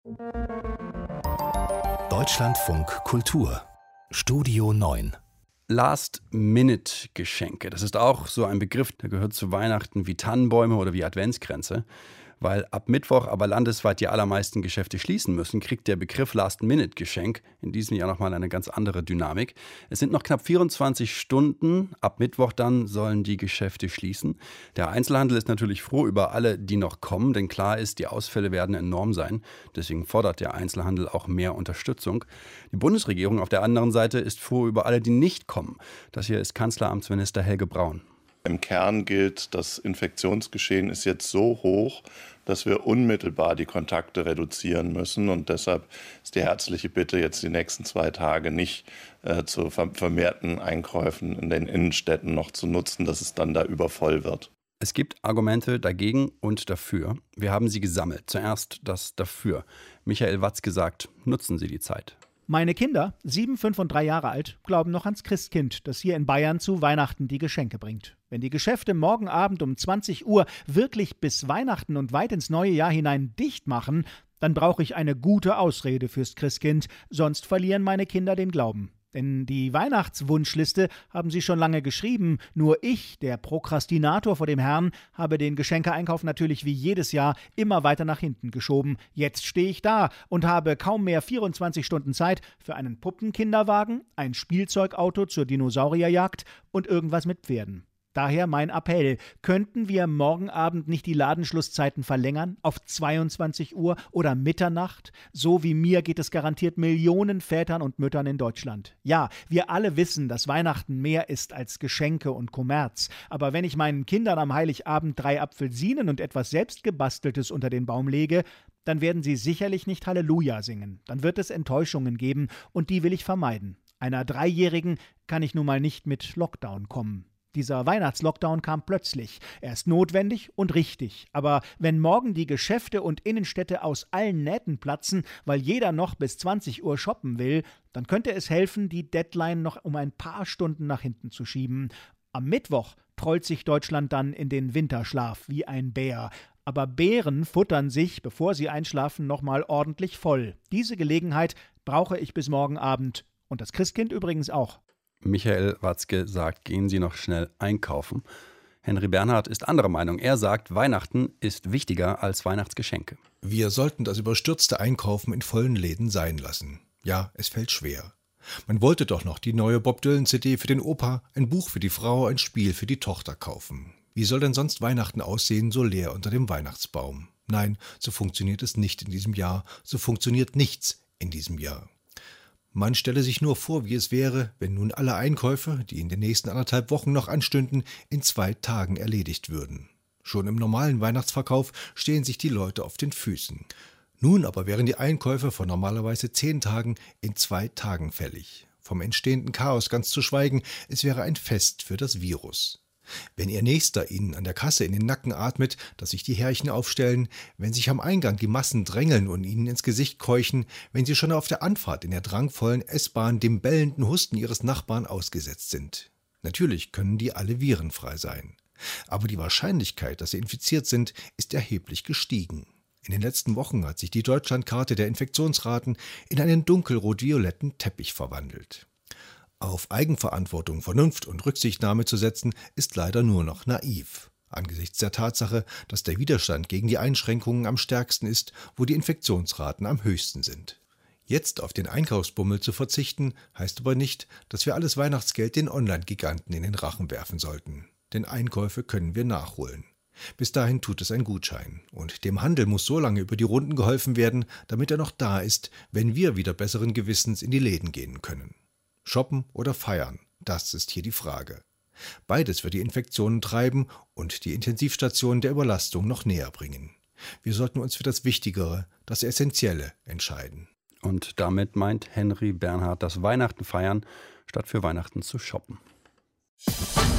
Deutschlandfunk Kultur Studio 9. Last-Minute-Geschenke. Das ist auch so ein Begriff, der gehört zu Weihnachten wie Tannenbäume oder wie Adventskränze. Weil ab Mittwoch aber landesweit die allermeisten Geschäfte schließen müssen, kriegt der Begriff Last-Minute-Geschenk in diesem Jahr nochmal eine ganz andere Dynamik. Es sind noch knapp 24 Stunden. Ab Mittwoch dann sollen die Geschäfte schließen. Der Einzelhandel ist natürlich froh über alle, die noch kommen, denn klar ist, die Ausfälle werden enorm sein. Deswegen fordert der Einzelhandel auch mehr Unterstützung. Die Bundesregierung auf der anderen Seite ist froh über alle, die nicht kommen. Das hier ist Kanzleramtsminister Helge Braun. Im Kern gilt, das Infektionsgeschehen ist jetzt so hoch, dass wir unmittelbar die Kontakte reduzieren müssen. Und deshalb ist die herzliche Bitte, jetzt die nächsten 2 Tage nicht zu vermehrten Einkäufen in den Innenstädten noch zu nutzen, dass es dann da übervoll wird. Es gibt Argumente dagegen und dafür. Wir haben sie gesammelt. Zuerst das Dafür. Michael Watzke sagt, nutzen Sie die Zeit. Meine Kinder, 7, 5 und 3 Jahre alt, glauben noch ans Christkind, das hier in Bayern zu Weihnachten die Geschenke bringt. Wenn die Geschäfte morgen Abend um 20 Uhr wirklich bis Weihnachten und weit ins neue Jahr hinein dicht machen, dann brauche ich eine gute Ausrede fürs Christkind, sonst verlieren meine Kinder den Glauben. Denn die Weihnachtswunschliste haben sie schon lange geschrieben. Nur ich, der Prokrastinator vor dem Herrn, habe den Geschenkeeinkauf natürlich wie jedes Jahr immer weiter nach hinten geschoben. Jetzt stehe ich da und habe kaum mehr 24 Stunden Zeit für einen Puppenkinderwagen, ein Spielzeugauto zur Dinosaurierjagd und irgendwas mit Pferden. Daher mein Appell, könnten wir morgen Abend nicht die Ladenschlusszeiten verlängern auf 22 Uhr oder Mitternacht? So wie mir geht es garantiert Millionen Vätern und Müttern in Deutschland. Ja, wir alle wissen, dass Weihnachten mehr ist als Geschenke und Kommerz. Aber wenn ich meinen Kindern am Heiligabend 3 Apfelsinen und etwas Selbstgebasteltes unter den Baum lege, dann werden sie sicherlich nicht Halleluja singen. Dann wird es Enttäuschungen geben und die will ich vermeiden. Einer 3-Jährigen kann ich nun mal nicht mit Lockdown kommen. Dieser Weihnachtslockdown kam plötzlich. Er ist notwendig und richtig. Aber wenn morgen die Geschäfte und Innenstädte aus allen Nähten platzen, weil jeder noch bis 20 Uhr shoppen will, dann könnte es helfen, die Deadline noch um ein paar Stunden nach hinten zu schieben. Am Mittwoch trollt sich Deutschland dann in den Winterschlaf wie ein Bär. Aber Bären futtern sich, bevor sie einschlafen, nochmal ordentlich voll. Diese Gelegenheit brauche ich bis morgen Abend. Und das Christkind übrigens auch. Michael Watzke sagt, gehen Sie noch schnell einkaufen. Henry Bernhard ist anderer Meinung. Er sagt, Weihnachten ist wichtiger als Weihnachtsgeschenke. Wir sollten das überstürzte Einkaufen in vollen Läden sein lassen. Ja, es fällt schwer. Man wollte doch noch die neue Bob Dylan-CD für den Opa, ein Buch für die Frau, ein Spiel für die Tochter kaufen. Wie soll denn sonst Weihnachten aussehen, so leer unter dem Weihnachtsbaum? Nein, so funktioniert es nicht in diesem Jahr. So funktioniert nichts in diesem Jahr. Man stelle sich nur vor, wie es wäre, wenn nun alle Einkäufe, die in den nächsten 1,5 Wochen noch anstünden, in 2 Tagen erledigt würden. Schon im normalen Weihnachtsverkauf stehen sich die Leute auf den Füßen. Nun aber wären die Einkäufe von normalerweise 10 Tagen in 2 Tagen fällig. Vom entstehenden Chaos ganz zu schweigen, es wäre ein Fest für das Virus. Wenn Ihr Nächster Ihnen an der Kasse in den Nacken atmet, dass sich die Härchen aufstellen, wenn sich am Eingang die Massen drängeln und Ihnen ins Gesicht keuchen, wenn Sie schon auf der Anfahrt in der drangvollen S-Bahn dem bellenden Husten Ihres Nachbarn ausgesetzt sind. Natürlich können die alle virenfrei sein. Aber die Wahrscheinlichkeit, dass sie infiziert sind, ist erheblich gestiegen. In den letzten Wochen hat sich die Deutschlandkarte der Infektionsraten in einen dunkelrot-violetten Teppich verwandelt. Auf Eigenverantwortung, Vernunft und Rücksichtnahme zu setzen, ist leider nur noch naiv. Angesichts der Tatsache, dass der Widerstand gegen die Einschränkungen am stärksten ist, wo die Infektionsraten am höchsten sind. Jetzt auf den Einkaufsbummel zu verzichten, heißt aber nicht, dass wir alles Weihnachtsgeld den Online-Giganten in den Rachen werfen sollten. Denn Einkäufe können wir nachholen. Bis dahin tut es ein Gutschein. Und dem Handel muss so lange über die Runden geholfen werden, damit er noch da ist, wenn wir wieder besseren Gewissens in die Läden gehen können. Shoppen oder feiern, das ist hier die Frage. Beides wird die Infektionen treiben und die Intensivstationen der Überlastung noch näher bringen. Wir sollten uns für das Wichtigere, das Essentielle entscheiden. Und damit meint Henry Bernhard das Weihnachten feiern, statt für Weihnachten zu shoppen.